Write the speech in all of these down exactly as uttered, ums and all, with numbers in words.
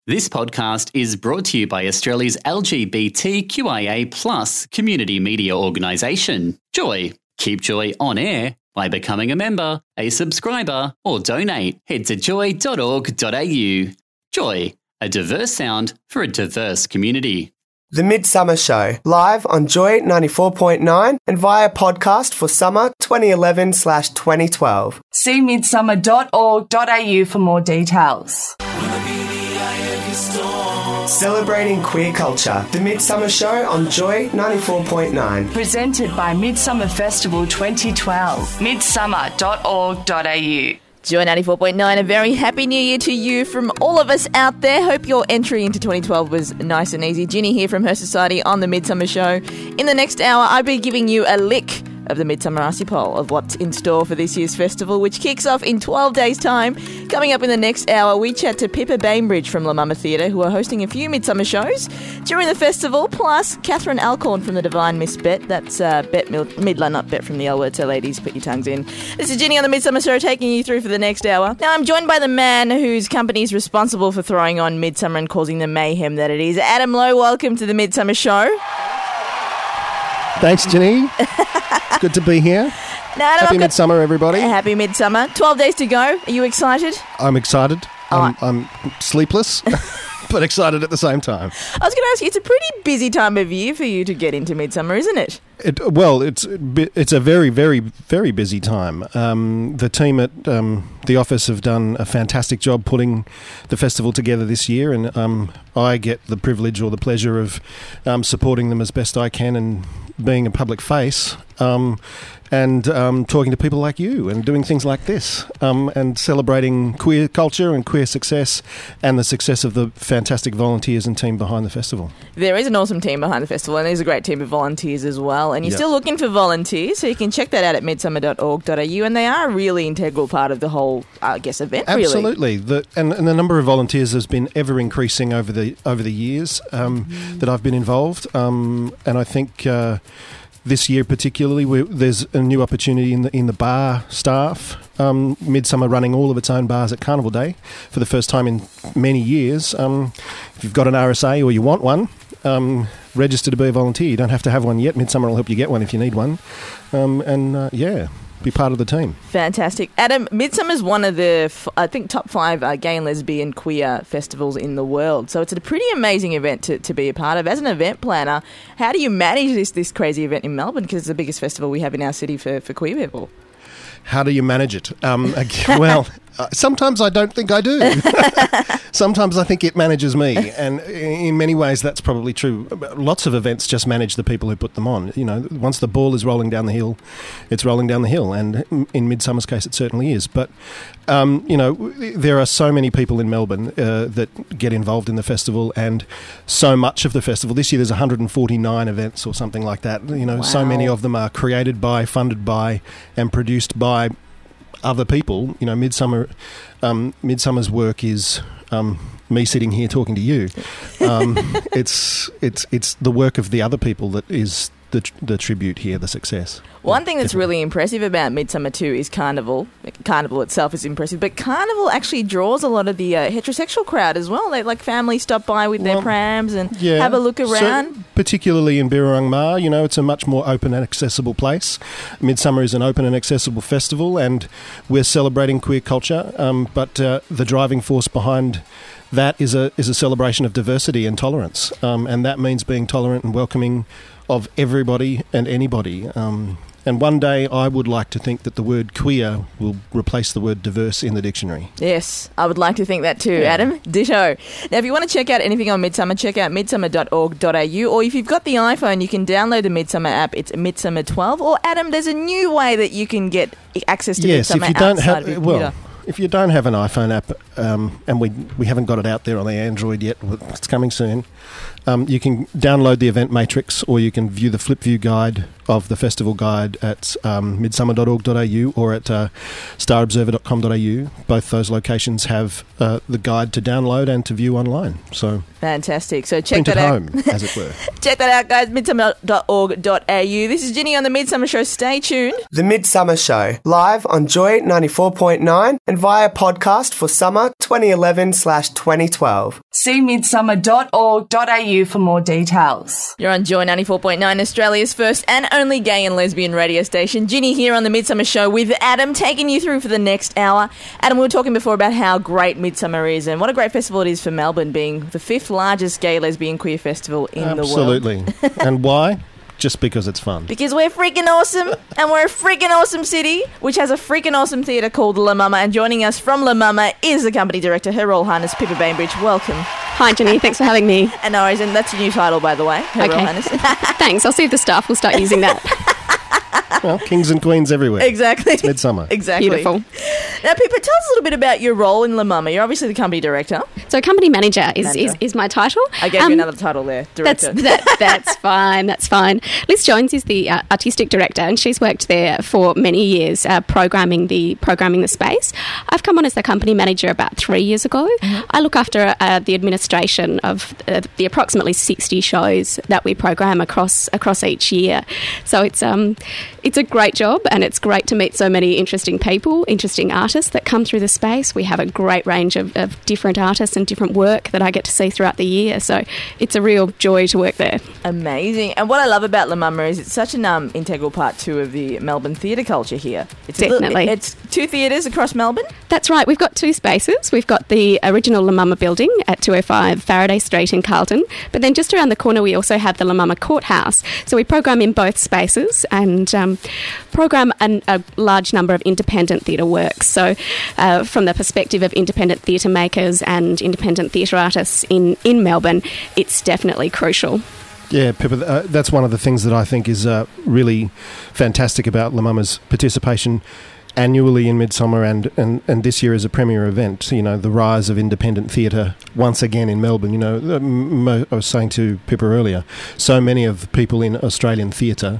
This podcast is brought to you by Australia's L G B T Q I A plus community media organisation, Joy. Keep Joy on air by becoming a member, a subscriber, or donate. Head to joy dot org dot a u. Joy, a diverse sound for a diverse community. The Midsummer Show, live on Joy ninety-four point nine and via podcast for summer twenty eleven slash twenty twelve. See midsummer dot org dot a u for more details. Celebrating queer culture, The Midsummer Show on Joy ninety-four point nine. Presented by Midsummer Festival twenty twelve. midsummer dot org dot a u. Joy ninety-four point nine, a very happy new year to you from all of us out there. Hope your entry into twenty twelve was nice and easy. Ginny here from Her Society on The Midsummer Show. In the next hour, I'll be giving you a lick of the Midsummer Icy Poll of what's in store for this year's festival, which kicks off in twelve days' time. Coming up in the next hour, we chat to Pippa Bainbridge from La Mama Theatre, who are hosting a few Midsummer shows during the festival, plus Catherine Alcorn from the Divine Miss Bet. That's uh, Bette Midler, not Bet from the L Word, so ladies, put your tongues in. This is Ginny on the Midsummer Show, taking you through for the next hour. Now, I'm joined by the man whose company is responsible for throwing on Midsummer and causing the mayhem that it is. Adam Lowe, welcome to the Midsummer Show. Thanks, Ginny. It's good to be here. Now, Adam, Happy got... Midsummer, everybody. Happy Midsummer. twelve days to go. Are you excited? I'm excited. Oh, I'm, I'm sleepless, but excited at the same time. I was going to ask you, it's a pretty busy time of year for you to get into Midsummer, isn't it? It, well, it's it's a very, very, very busy time. Um, the team at um, the office have done a fantastic job putting the festival together this year, and um, I get the privilege or the pleasure of um, supporting them as best I can and being a public face. Um, and um, talking to people like you and doing things like this um, and celebrating queer culture and queer success and the success of the fantastic volunteers and team behind the festival. There is an awesome team behind the festival, and there's a great team of volunteers as well. And you're yep. still looking for volunteers, so you can check that out at midsummer dot org dot a u, and they are a really integral part of the whole, I guess, event, Absolutely. really. The, and, and the number of volunteers has been ever increasing over the over the years um, mm-hmm. that I've been involved. Um, and I think... Uh, This year particularly, we, there's a new opportunity in the in the bar staff. Um, Midsummer running all of its own bars at Carnival Day for the first time in many years. Um, if you've got an R S A or you want one, um, register to be a volunteer. You don't have to have one yet. Midsummer will help you get one if you need one. Um, and uh, yeah, be part of the team. Fantastic. Adam, Midsummer is one of the, f- I think, top five uh, gay and lesbian queer festivals in the world. So it's a pretty amazing event to, to be a part of. As an event planner, how do you manage this this crazy event in Melbourne? Because it's the biggest festival we have in our city for, for queer people. How do you manage it? Um, well, uh, sometimes I don't think I do. Sometimes I think it manages me, and in many ways that's probably true. Lots of events just manage the people who put them on. You know, once the ball is rolling down the hill, it's rolling down the hill, and in Midsummer's case it certainly is. But, um, you know, there are so many people in Melbourne uh, that get involved in the festival, and so much of the festival. This year there's one hundred forty-nine events or something like that. You know, wow. So many of them are created by, funded by, and produced by by other people. You know, Midsummer, um, Midsummer's work is um, me sitting here talking to you. Um, it's it's it's the work of the other people that is the the tribute here, the success. One thing that's Definitely. really impressive about Midsummer too is Carnival. Carnival itself is impressive, but Carnival actually draws a lot of the uh, heterosexual crowd as well. They like families stop by with well, their prams and yeah, have a look around. So, particularly in Birrarung Ma, you know, it's a much more open and accessible place. Midsummer is an open and accessible festival, and we're celebrating queer culture. Um, but uh, the driving force behind that is a is a celebration of diversity and tolerance, um, and that means being tolerant and welcoming of everybody and anybody. Um, and one day I would like to think that the word queer will replace the word diverse in the dictionary. Yes, I would like to think that too, yeah. Adam. Ditto. Now, if you want to check out anything on Midsummer, check out midsummer dot org dot a u, or if you've got the iPhone, you can download the Midsummer app. It's Midsummer twelve. Or, Adam, there's a new way that you can get access to yes, Midsummer if you don't outside have, of your well, computer. If you don't have an iPhone app, um, and we we haven't got it out there on the Android yet, it's coming soon, um, you can download the event matrix, or you can view the flip view guide of the festival guide at um, midsummer dot org dot a u or at uh, star observer dot com dot a u. Both those locations have uh, the guide to download and to view online. So fantastic. So check print that at out. home, as it were. Check that out, guys. midsummer dot org dot a u. This is Ginny on the Midsummer Show. Stay tuned. The Midsummer Show, live on Joy ninety-four point nine and via podcast for summer twenty eleven slash twenty twelve. See midsummer dot org dot a u for more details. You're on Joy ninety-four point nine, Australia's first and only gay and lesbian radio station. Ginny here on the Midsummer Show with Adam, taking you through for the next hour. Adam, we were talking before about how great Midsummer is and what a great festival it is for Melbourne, being the fifth largest gay, lesbian, queer festival in Absolutely. the world. Absolutely. And why? Just because it's fun. Because we're freaking awesome, and we're a freaking awesome city, which has a freaking awesome theatre called La Mama. And joining us from La Mama is the company director, Her Royal Highness Pippa Bainbridge. Welcome. Hi, Jenny. Thanks for having me. And no worries, and that's your new title, by the way, Her okay. Royal Highness. Thanks. I'll see if the staff will start using that. Well, kings and queens everywhere. Exactly. It's midsummer. Exactly. Beautiful. Now, Pippa, tell us a little bit about your role in La Mama. You're obviously the company director. So, company manager is, Manager. is, is my title. I gave Um, you another title there, That's director. that, that's fine. That's fine. Liz Jones is the uh, artistic director, and she's worked there for many years, uh, programming the programming the space. I've come on as the company manager about three years ago. Mm-hmm. I look after uh, the administration of uh, the approximately sixty shows that we program across across each year. So it's um it's a great job, and it's great to meet so many interesting people, interesting artists that come through the space. We have a great range of, of different artists and different work that I get to see throughout the year. So it's a real joy to work there. Amazing. And what I love about La Mama is it's such an um, integral part, too, of the Melbourne theatre culture here. It's a Definitely. little, it's two theatres across Melbourne? That's right. We've got two spaces. We've got the original La Mama building at two oh five Faraday Street in Carlton. But then just around the corner, we also have the La Mama Courthouse. So we program in both spaces and um, program an, a large number of independent theatre works. So uh, from the perspective of independent theatre makers and independent theatre artists in, in Melbourne, it's definitely crucial. Yeah, Pippa, uh, that's one of the things that I think is uh, really fantastic about La Mama's participation annually in Midsummer and, and, and this year as a premier event. You know, the rise of independent theatre once again in Melbourne. You know, mo- I was saying to Pippa earlier, so many of the people in Australian theatre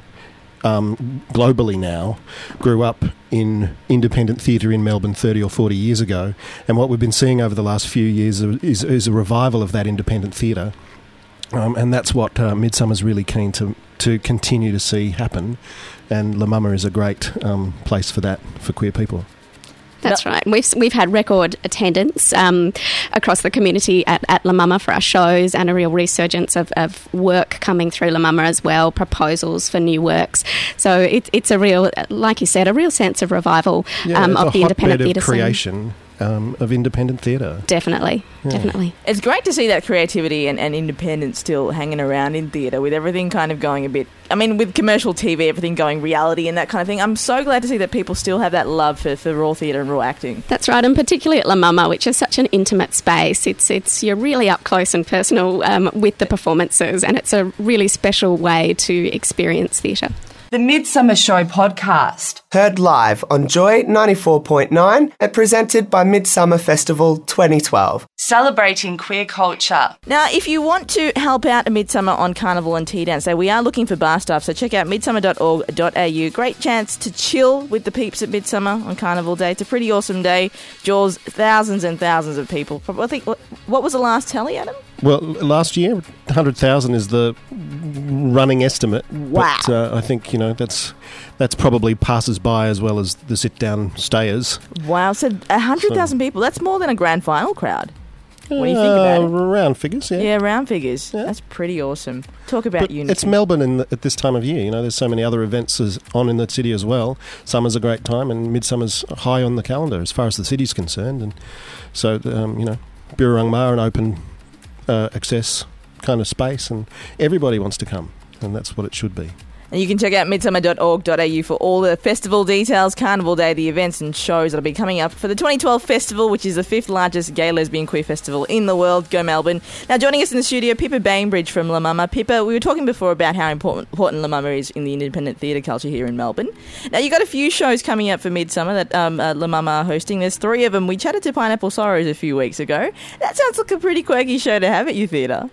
um, globally now grew up in independent theatre in Melbourne thirty or forty years ago. And what we've been seeing over the last few years is, is a revival of that independent theatre. Um, and that's what uh, Midsummer's really keen to, to continue to see happen. And La Mama is a great um, place for that, for queer people. That's right. We've we've had record attendance um, across the community at, at La Mama for our shows, and a real resurgence of, of work coming through La Mama as well, proposals for new works. So it, it's a real, like you said, a real sense of revival Yeah, um, it's of a the independent hotbed theatre of scene. creation um, of independent theatre. Definitely, Yeah. definitely. It's great to see that creativity and, and independence still hanging around in theatre, with everything kind of going a bit, I mean, with commercial T V, everything going reality and that kind of thing. I'm so glad to see that people still have that love for, for raw theatre and raw acting. That's right, and particularly at La Mama, which is such an intimate space. It's it's you're really up close and personal um, with the performances, and it's a really special way to experience theatre. The Midsummer Show podcast. Heard live on Joy ninety-four point nine and presented by Midsummer Festival twenty twelve. Celebrating queer culture. Now, if you want to help out a Midsummer on Carnival and Tea Dance Day, we are looking for bar staff, so check out midsummer dot org dot a u. Great chance to chill with the peeps at Midsummer on Carnival Day. It's a pretty awesome day. Draws thousands and thousands of people. I think, what was the last tally, Adam? Well, last year, one hundred thousand is the running estimate. Wow. But uh, I think, you know, that's that's probably passers-by as well as the sit-down stayers. Wow, so one hundred thousand So- people. That's more than a grand final crowd. What do you think about Uh, it? Round figures, yeah. Yeah, round figures. Yeah. That's pretty awesome. Talk about But unity. it's Melbourne in the, at this time of year. You know, there's so many other events as, on in the city as well. Summer's a great time, and Midsummer's high on the calendar as far as the city's concerned. And so, um, you know, Burrung Ma, an open uh, access kind of space, and everybody wants to come, and that's what it should be. And you can check out midsummer dot org dot a u for all the festival details, Carnival Day, the events and shows that will be coming up for the twenty twelve festival, which is the fifth largest gay, lesbian, queer festival in the world. Go Melbourne. Now, joining us in the studio, Pippa Bainbridge from La Mama. Pippa, we were talking before about how important, important La Mama is in the independent theatre culture here in Melbourne. Now, you got a few shows coming up for Midsummer that um, uh, La Mama are hosting. There's three of them. We chatted to Pineapple Sorrows a few weeks ago. That sounds like a pretty quirky show to have at your theatre.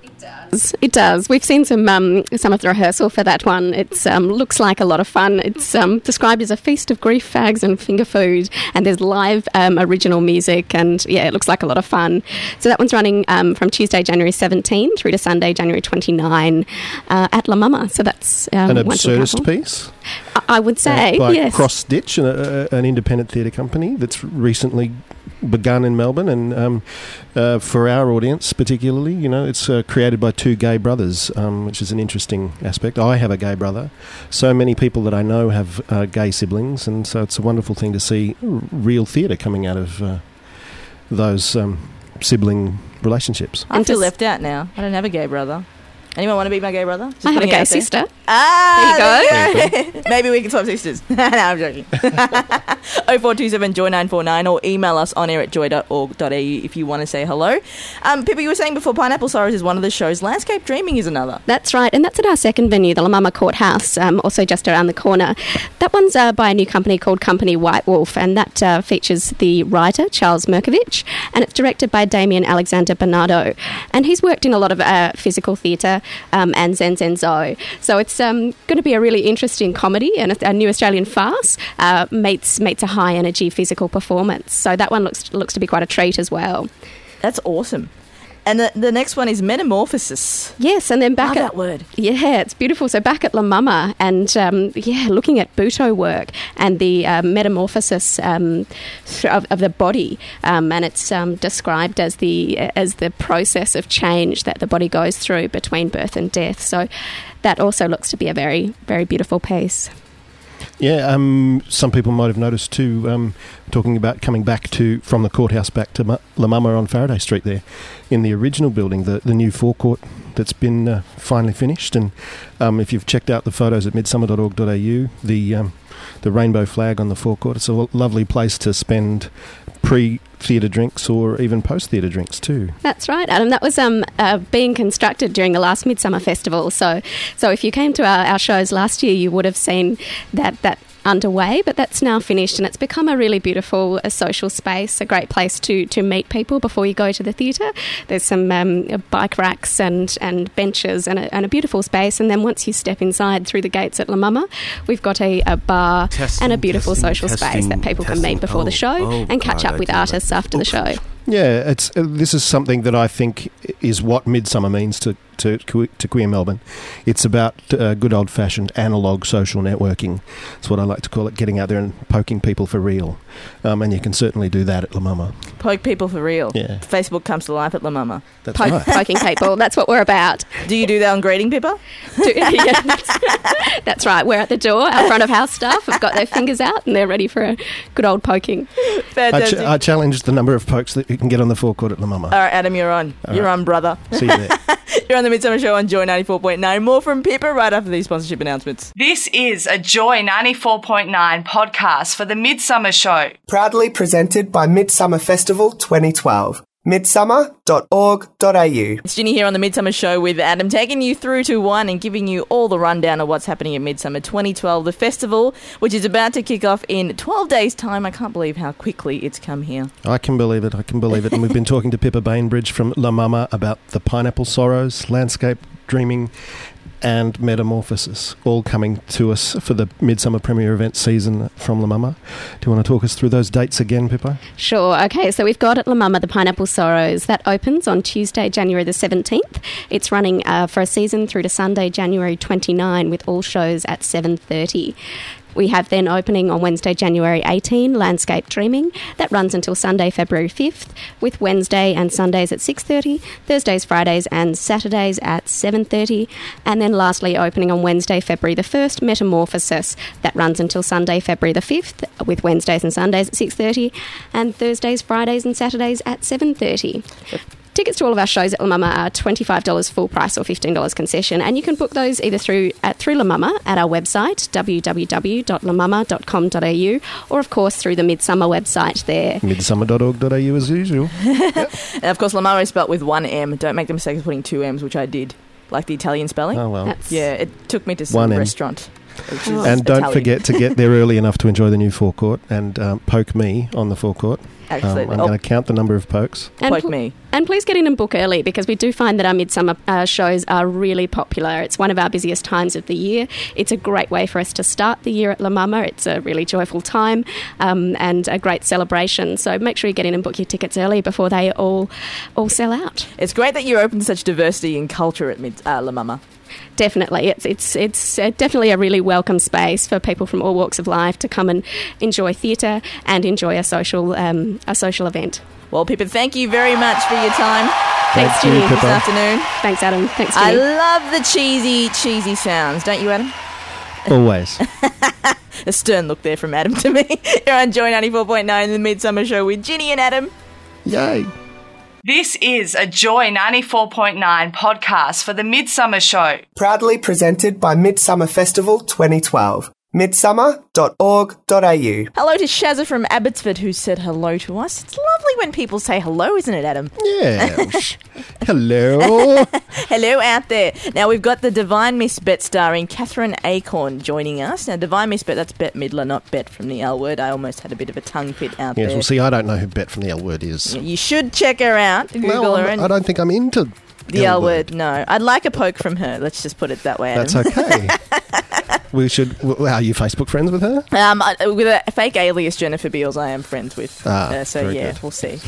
It does. We've seen some um, some of the rehearsal for that one. It um, looks like a lot of fun. It's um, described as a feast of grief, fags and finger food, and there's live um, original music, and yeah, it looks like a lot of fun. So that one's running um, from Tuesday, January seventeenth through to Sunday, January twenty-ninth uh, at La Mama. So that's um, An one to look out absurdist for. piece I, I would say, uh, by yes. Cross Stitch, an, uh, an independent theatre company that's recently begun in Melbourne, and um, uh, for our audience particularly, you know, it's uh, created by two gay brothers, um, which is an interesting aspect. I have a gay brother. So many people that I know have uh, gay siblings, and so it's a wonderful thing to see real theatre coming out of uh, those um, sibling relationships. I feel left out now. I don't have a gay brother. Anyone want to be my gay brother? Just I have a putting it gay out there. sister. Ah, There you there you go. Maybe we can swap sisters. No, I'm joking. oh four two seven joy nine four nine or email us on air at joy dot org dot a u if you want to say hello. Um, Pippa, you were saying before, Pineapple Sorrows is one of the shows. Landscape Dreaming is another. That's right, and that's at our second venue, the La Mama Courthouse, um, also just around the corner. That one's uh, by a new company called Company White Wolf, and that uh, features the writer, Charles Merkovich, and it's directed by Damien Alexander Bernardo. And he's worked in a lot of uh, physical theatre um, and Zen Zen Zo. So it's um, going to be a really interesting comedy, and a, a new Australian farce uh, meets, meets a high-energy physical performance. So that one looks looks to be quite a treat as well. That's awesome. And the, the next one is Metamorphosis. Yes, and then back Love at that word. Yeah, it's beautiful. So back at La Mama, and um, yeah, looking at Buto work and the uh, metamorphosis um, of, of the body, um, and it's um, described as the as the process of change that the body goes through between birth and death. So that also looks to be a very very beautiful piece. Yeah, um, some people might have noticed too, um, talking about coming back to from the courthouse back to Ma- La Mama on Faraday Street there, in the original building, the, the new forecourt that's been uh, finally finished. And um, if you've checked out the photos at midsummer dot org dot a u, the um, the rainbow flag on the forecourt, it's a lo- lovely place to spend pre-theatre drinks or even post-theatre drinks too. That's right, Adam. That was um, uh, being constructed during the last Midsummer Festival. So so if you came to our, our shows last year, you would have seen that that underway, but that's now finished, and it's become a really beautiful a social space, a great place to, to meet people before you go to the theatre. There's some um, bike racks and, and benches and a, and a beautiful space, and then once you step inside through the gates at La Mama, we've got a, a bar testing, and a beautiful testing, social testing, space that people testing. can meet before oh, the show oh, and catch God, up with okay, artists after the show. Yeah, it's uh, this is something that I think is what Midsummer means to to, to queer Melbourne. It's about uh, good old-fashioned analogue social networking. It's what I like to call it, getting out there and poking people for real. Um, and you can certainly do that at La Mama. Poke people for real. Yeah. Facebook comes to life at La Mama. That's Poke, right. Poking people, that's what we're about. Do you do that on greeting, Pippa? Do- yeah, that's, that's right. We're at the door. Our front of house staff have got their fingers out and they're ready for a good old poking. I, Fantastic. ch- I challenge the number of pokes that you can get on the forecourt at La Mama. All right, Adam, you're on. All you're right. on, brother. See you there. You're on the Midsummer Show on Joy ninety-four point nine. More from Pippa right after these sponsorship announcements. This is a Joy ninety-four point nine podcast for the Midsummer Show. Proudly presented by Midsummer Festival twenty twelve. midsummer dot org dot a u. It's Ginny here on the Midsummer Show with Adam, taking you through to one and giving you all the rundown of what's happening at Midsummer twenty twelve, the festival, which is about to kick off in twelve days' time. I can't believe how quickly it's come here. I can believe it. I can believe it. And we've been talking to Pippa Bainbridge from La Mama about the Pineapple Sorrows, Landscape Dreaming, and Metamorphosis, all coming to us for the Midsummer Premiere Event season from La Mama. Do you want to talk us through those dates again, Pippa? Sure. Okay, so we've got at La Mama the Pineapple Sorrows. That opens on Tuesday, January the seventeenth. It's running uh, for a season through to Sunday, January twenty-ninth, with all shows at seven thirty. We have then opening on Wednesday, January eighteenth, Landscape Dreaming. That runs until Sunday, February fifth, with Wednesday and Sundays at six thirty, Thursdays, Fridays and Saturdays at seven thirty. And then lastly, opening on Wednesday, February the first, Metamorphosis. That runs until Sunday, February the fifth, with Wednesdays and Sundays at six thirty, and Thursdays, Fridays and Saturdays at seven thirty. Tickets to all of our shows at La Mama are twenty-five dollars full price or fifteen dollars concession, and you can book those either through at through La Mama at our website, w w w dot la mama dot com dot a u, or of course through the Midsummer website there. midsummer dot org dot a u as usual. And of course, La Mama is spelt with one M. Don't make the mistake of putting two M's, which I did, like the Italian spelling. Oh, well. That's- Yeah, it took me to One some M. restaurant. which is And don't Italian. forget to get there early enough to enjoy the new forecourt and um, poke me on the forecourt. Um, Absolutely. I'm Oh, going to count the number of pokes. And poke pl- me. And please get in and book early, because we do find that our Midsummer uh, shows are really popular. It's one of our busiest times of the year. It's a great way for us to start the year at La Mama. It's a really joyful time um, and a great celebration. So make sure you get in and book your tickets early before they all all sell out. It's great that you're open to such diversity in culture at Mid- uh, La Mama. Definitely. It's it's it's uh, definitely a really welcome space for people from all walks of life to come and enjoy theatre and enjoy a social um, um, a social event. Well, Pippa, thank you very much for your time. Thanks, Thank you, Ginny. This Pippa. afternoon. Thanks, Adam. Thanks, I Ginny. love the cheesy, cheesy sounds, don't you, Adam? Always. A stern look there from Adam to me. You're on Joy ninety-four point nine, the Midsummer Show with Ginny and Adam. Yay. This is a Joy ninety-four point nine podcast for the Midsummer Show. Proudly presented by Midsummer Festival twenty twelve. midsummer dot org dot a u. Hello to Shazza from Abbotsford who said hello to us. It's lovely when people say hello, isn't it, Adam? Yeah. Hello. Hello out there. Now, we've got the Divine Miss Bet starring Catherine Acorn joining us. Now, Divine Miss Bet, that's Bette Midler, not Bet from the L Word. I almost had a bit of a tongue fit out Yes, there. well, see, I don't know who Bet from the L Word is. You should check her out. Google No, her. I'm- and I don't think I'm into the L Word, no. I'd like a poke from her. Let's just put it that way, Adam. That's okay. We should. w- Are you Facebook friends with her? Um, I- with a fake alias, Jennifer Beals, I am friends with. Ah, uh, so, very yeah, good. we'll see.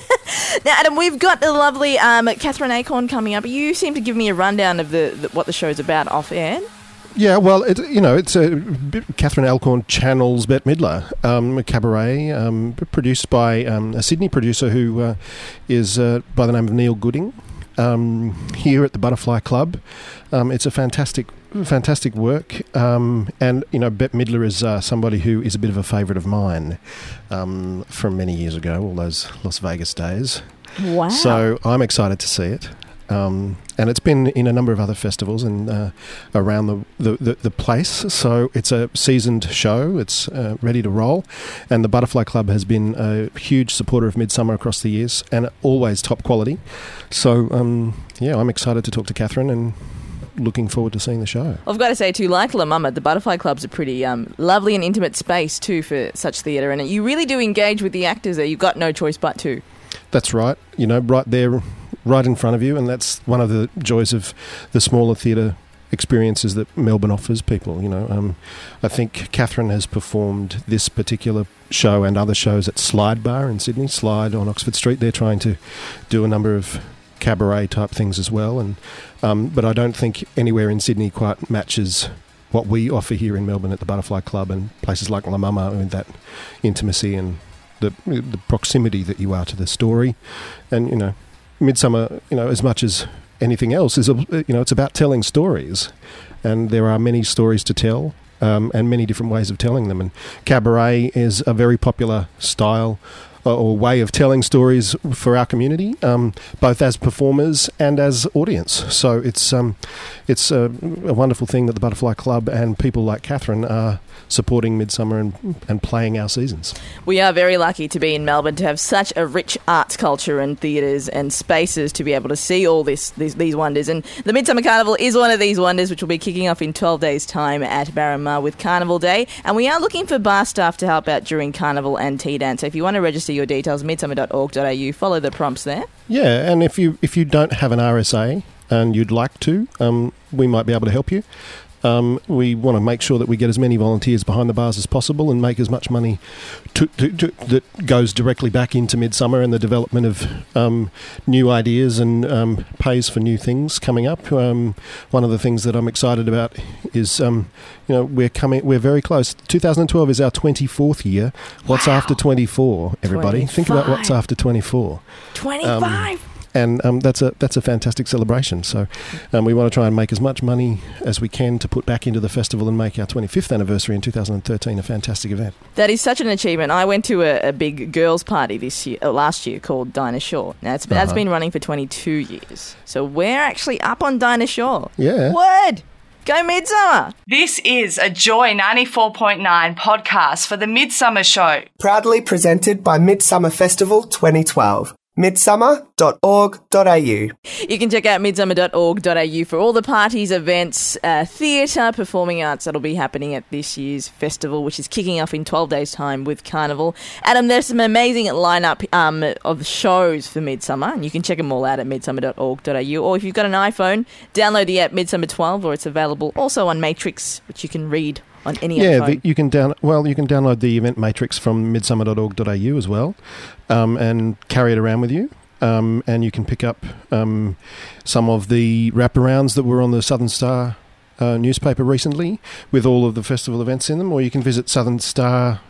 Now, Adam, we've got the lovely um, Catherine Acorn coming up. You seem to give me a rundown of the, the what the show's about off air. Yeah, well, it, you know, it's a Catherine Alcorn channels Bette Midler, um, a cabaret um, produced by um, a Sydney producer who uh, is uh, by the name of Neil Gooding. Um, here at the Butterfly Club, um, it's a fantastic, fantastic work, um, and you know, Bette Midler is uh, somebody who is a bit of a favourite of mine um, from many years ago, all those Las Vegas days. Wow. So I'm excited to see it. Um, and it's been in a number of other festivals and uh, around the, the, the, the place. So it's a seasoned show. It's uh, ready to roll. And the Butterfly Club has been a huge supporter of Midsummer across the years and always top quality. So, um, yeah, I'm excited to talk to Catherine and looking forward to seeing the show. I've got to say, too, like La Mama, the Butterfly Club's a pretty um, lovely and intimate space, too, for such theatre. And you really do engage with the actors there. You've got no choice but to. That's right. You know, right there, right in front of you. And that's one of the joys of the smaller theatre experiences that Melbourne offers people. You know, um, I think Catherine has performed this particular show and other shows at Slide Bar in Sydney, Slide on Oxford Street. They're trying to do a number of cabaret type things as well. And um, but I don't think anywhere in Sydney quite matches what we offer here in Melbourne at the Butterfly Club and places like La Mama, with that intimacy and the the proximity that you are to the story. And, you know, Midsummer, you know, as much as anything else, is, a, you know, it's about telling stories. And there are many stories to tell um, and many different ways of telling them. And cabaret is a very popular style or way of telling stories for our community, um, both as performers and as audience. So it's um, it's a, a wonderful thing that the Butterfly Club and people like Catherine are supporting Midsummer and, and playing our seasons. We are very lucky to be in Melbourne, to have such a rich arts culture and theatres and spaces to be able to see all this, these, these wonders. And the Midsummer Carnival is one of these wonders, which will be kicking off in twelve days' time at Barramar with Carnival Day. And we are looking for bar staff to help out during Carnival and Tea Dance. So if you want to register your details, midsummer dot org dot a u, follow the prompts there. Yeah, and if you if you don't have an R S A and you'd like to, um, we might be able to help you. Um, we want to make sure that we get as many volunteers behind the bars as possible and make as much money to, to, to, that goes directly back into Midsummer and the development of um, new ideas and um, pays for new things coming up. Um, one of the things that I'm excited about is, um, you know, we're coming, we're very close. twenty twelve is our twenty-fourth year. What's Wow. after twenty-four, everybody? Think about what's twenty-five. after twenty-four. twenty-five! And um, that's a that's a fantastic celebration. So um, we want to try and make as much money as we can to put back into the festival and make our twenty-fifth anniversary in two thousand thirteen a fantastic event. That is such an achievement. I went to a, a big girls' party this year, uh, last year, called Dinah Shore. Now, it's, that's Uh-huh. been running for twenty-two years. So we're actually up on Dinah Shore. Yeah. Word! Go Midsummer! This is a Joy ninety-four point nine podcast for the Midsummer Show. Proudly presented by Midsummer Festival twenty twelve. midsummer dot org dot a u. You can check out midsummer dot org dot a u for all the parties, events, uh, theatre, performing arts that'll be happening at this year's festival, which is kicking off in twelve days' time with Carnival. Adam, there's some amazing lineup um, of shows for Midsummer, and you can check them all out at midsummer dot org dot a u. Or if you've got an iPhone, download the app Midsummer twelve, or it's available also on Matrix, which you can read on any Yeah, iPhone. the, you can down well you can download the event matrix from midsummer dot org dot a u as well, um, and carry it around with you. Um, and you can pick up um, some of the wraparounds that were on the Southern Star uh, newspaper recently with all of the festival events in them, or you can visit southern star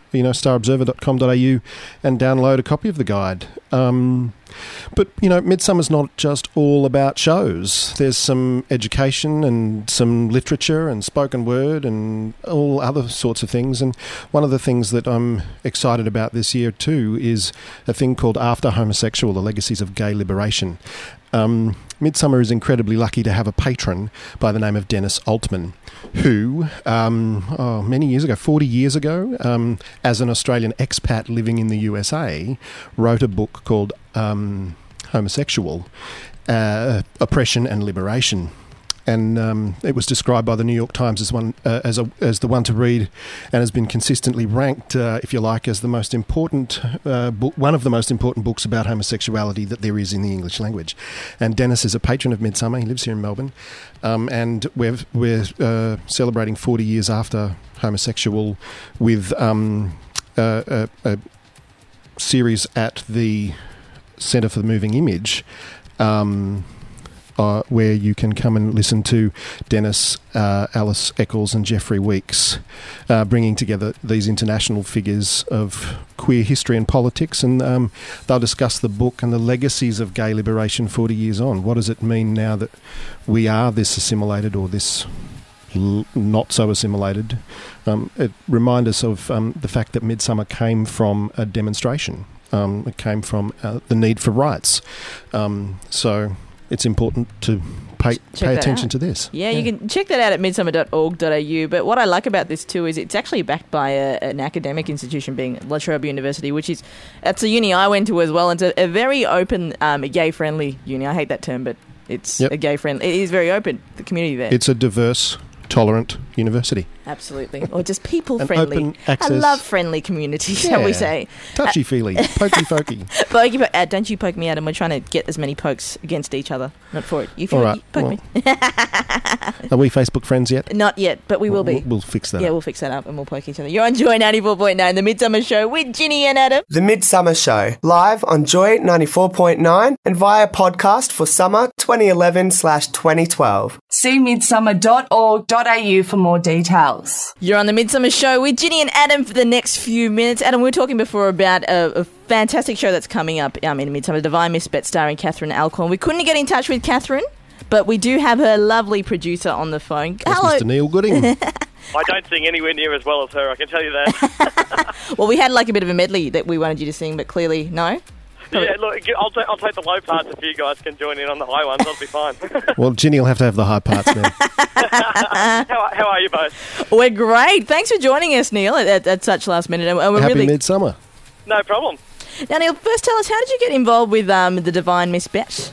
you know, star observer dot com dot a u and download a copy of the guide. Um, but, you know, Midsummer's not just all about shows. There's some education and some literature and spoken word and all other sorts of things. And one of the things that I'm excited about this year too is a thing called After Homosexual, The Legacies of Gay Liberation. Um, Midsummer is incredibly lucky to have a patron by the name of Dennis Altman, who, um, oh, many years ago, forty years ago, um, as an Australian expat living in the U S A, wrote a book called um, Homosexual, uh, Oppression and Liberation. And um, it was described by the New York Times as one uh, as a, as the one to read, and has been consistently ranked, uh, if you like, as the most important uh, book, one of the most important books about homosexuality that there is in the English language. And Dennis is a patron of Midsummer. He lives here in Melbourne, um, and we're we're uh, celebrating forty years after Homosexual with um, a, a, a series at the Centre for the Moving Image. Um, Uh, where you can come and listen to Dennis, uh, Alice Eccles and Jeffrey Weeks uh, bringing together these international figures of queer history and politics, and um, they'll discuss the book and the legacies of gay liberation forty years on. What does it mean now that we are this assimilated or this l- not so assimilated? Um, it reminds us of um, the fact that Midsummer came from a demonstration. Um, it came from uh, the need for rights. Um, so... It's important to pay, pay attention out. to this. Yeah, yeah, you can check that out at midsummer dot org dot a u. But what I like about this too is it's actually backed by a, an academic institution, being La Trobe University, which is, that's a uni I went to as well. It's a, a very open, um, gay-friendly uni. I hate that term, but it's yep. a gay-friendly. It is very open, the community there. It's a diverse, tolerant university. Absolutely. Or just people-friendly. Open access. A love-friendly community, yeah. shall we say. Touchy-feely. Uh, Pokey-pokey. Pokey, po- uh, don't you poke me, Adam. We're trying to get as many pokes against each other. Not for it. You, feel, All right. you poke well, me. Are we Facebook friends yet? Not yet, but we will we'll, be. We'll fix that Yeah, up. we'll fix that up and we'll poke each other. You're on Joy ninety-four point nine, The Midsummer Show with Ginny and Adam. The Midsummer Show, live on Joy ninety-four point nine and via podcast for summer twenty eleven slash twenty twelve. See midsummer dot org dot a u for more details. You're on The Midsummer Show with Ginny and Adam for the next few minutes. Adam, we were talking before about a, a fantastic show that's coming up um, in Midsummer, Divine Miss Bet, starring Catherine Alcorn. We couldn't get in touch with Catherine, but we do have her lovely producer on the phone. That's Hello. Mister Neil Gooding. I don't sing anywhere near as well as her, I can tell you that. Well, we had like a bit of a medley that we wanted you to sing, but clearly, no? Yeah, look, I'll, ta- I'll take the low parts if you guys can join in on the high ones. That'll be fine. Well, Ginny will have to have the high parts now. how, how are you both? We're great. Thanks for joining us, Neil, at, at, at such last minute. And we're Happy really... Midsummer. No problem. Now, Neil, first tell us, how did you get involved with um, the Divine Miss Bet?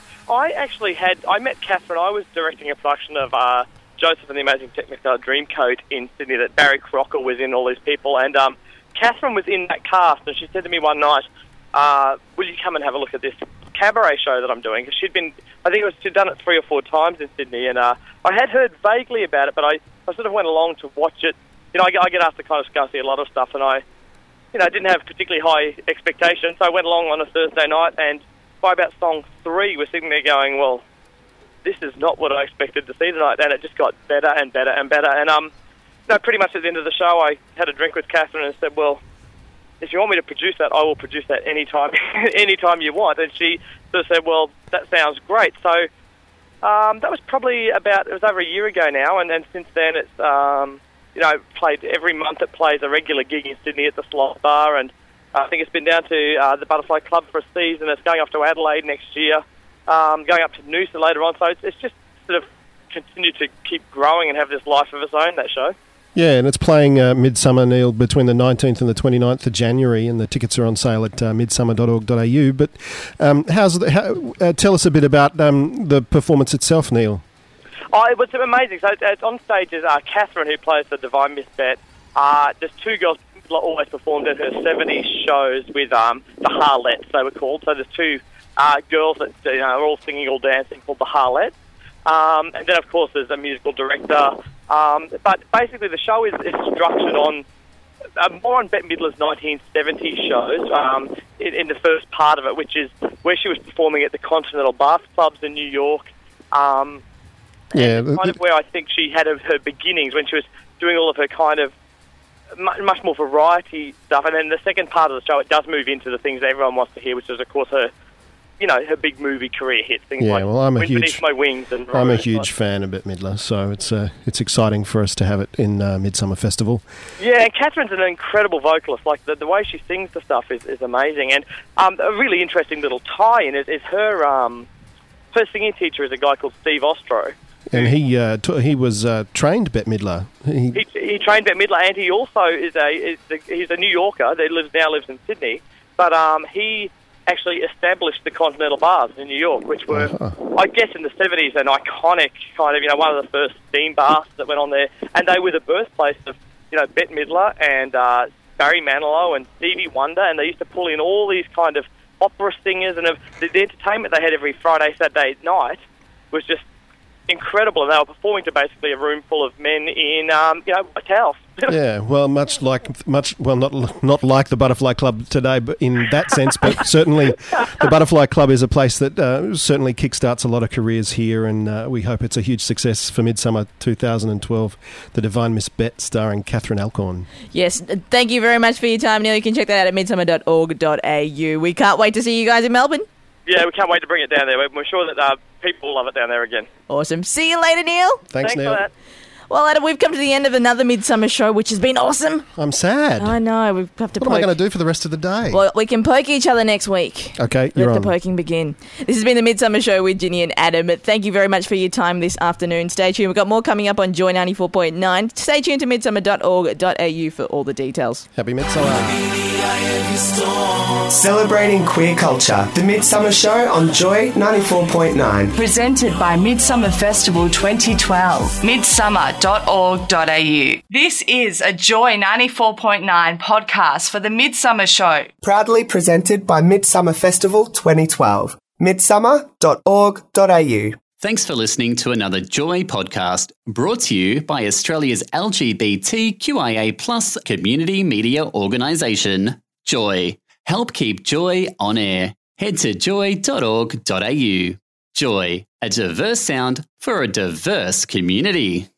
I actually had, I met Catherine. I was directing a production of uh, Joseph and the Amazing Technicolor Dreamcoat in Sydney that Barry Crocker was in, all these people. And um, Catherine was in that cast, and she said to me one night, Uh, will you come and have a look at this cabaret show that I'm doing? Because she'd been, I think it was, she'd done it three or four times in Sydney, and uh, I had heard vaguely about it, but I, I sort of went along to watch it. You know, I, I get asked to kind of discuss a lot of stuff, and I, you know, didn't have particularly high expectations, so I went along on a Thursday night, and by about song three, we're sitting there going, well, this is not what I expected to see tonight, and it just got better and better and better, and um, no, pretty much at the end of the show, I had a drink with Catherine and said, well, if you want me to produce that, I will produce that anytime, anytime you want. And she sort of said, well, that sounds great. So um, that was probably about, it was over a year ago now, and then since then it's, um, you know, played every month. It plays a regular gig in Sydney at the Slot Bar, and I think it's been down to uh, the Butterfly Club for a season. It's going off to Adelaide next year, um, going up to Noosa later on. So it's, it's just sort of continued to keep growing and have this life of its own, that show. Yeah, and it's playing uh, Midsummer, Neil, between the nineteenth and the twenty-ninth of January, and the tickets are on sale at uh, midsummer dot org dot a u. But um, how's the, how, uh, tell us a bit about um, the performance itself, Neil. Oh, it was amazing. So uh, on stage is uh, Catherine, who plays the Divine Miss Bet. Uh, there's two girls who always performed at her seventies shows with um, the Harlettes, they were called. So there's two uh, girls that you know, are all singing, all dancing, called the Harlettes. Um, and then, of course, there's a musical director. Um, but basically, the show is, is structured on uh, more on Bette Midler's nineteen seventies shows um, in, in the first part of it, which is where she was performing at the Continental Bath Clubs in New York. Um, yeah, and kind of where I think she had her, her beginnings when she was doing all of her kind of much, much more variety stuff. And then the second part of the show, it does move into the things that everyone wants to hear, which is, of course, her, you know, her big movie career hits. Things Yeah, like well, I'm a Wind huge- Beneath My Wings. And I'm a Rose. huge fan of Bette Midler, so it's uh, it's exciting for us to have it in uh, Midsummer Festival. Yeah, and Catherine's an incredible vocalist. Like, the, the way she sings the stuff is, is amazing. And um, a really interesting little tie-in is, is her um, her singing teacher is a guy called Steve Ostro. And he uh, t- he was uh, trained Bette Midler. He, He, he trained Bette Midler, and he also is a is the, he's a New Yorker that lives now lives in Sydney. But um, he actually established the Continental Bars in New York, which were, Uh-huh. I guess, in the seventies, an iconic kind of, you know, one of the first steam bars that went on there. And they were the birthplace of, you know, Bette Midler and uh, Barry Manilow and Stevie Wonder, and they used to pull in all these kind of opera singers, and the, the entertainment they had every Friday, Saturday night was just incredible, and they were performing to basically a room full of men in, um, you know, hotels. yeah, well, much like much well, not not like the Butterfly Club today, but in that sense, but certainly the Butterfly Club is a place that uh, certainly kickstarts a lot of careers here, and uh, we hope it's a huge success for Midsummer two thousand twelve. The Divine Miss Bette, starring Catherine Alcorn. Yes, thank you very much for your time, Neil. You can check that out at midsummer dot org dot a u. We can't wait to see you guys in Melbourne. Yeah, we can't wait to bring it down there. We're, we're sure that uh, people will love it down there again. Awesome. See you later, Neil. Thanks, Thanks Neil. for that. Well, Adam, we've come to the end of another Midsummer show, which has been awesome. I'm sad. I know, we have to what poke. am I going to do for the rest of the day? Well, we can poke each other next week. Okay, Let you're the on. poking begin. This has been the Midsummer Show with Ginny and Adam. Thank you very much for your time this afternoon. Stay tuned. We've got more coming up on Joy ninety-four point nine. Stay tuned to midsummer dot org dot a u for all the details. Happy Midsummer. Celebrating queer culture. The Midsummer Show on Joy ninety-four point nine. Presented by Midsummer Festival twenty twelve. midsummer dot org dot a u. This is a Joy ninety-four point nine podcast for the Midsummer Show. Proudly presented by Midsummer Festival twenty twelve. midsummer dot org dot a u. Thanks for listening to another Joy podcast brought to you by Australia's L G B T Q I A plus community media organisation, Joy. Help keep Joy on air. Head to joy dot org dot a u. Joy, a diverse sound for a diverse community.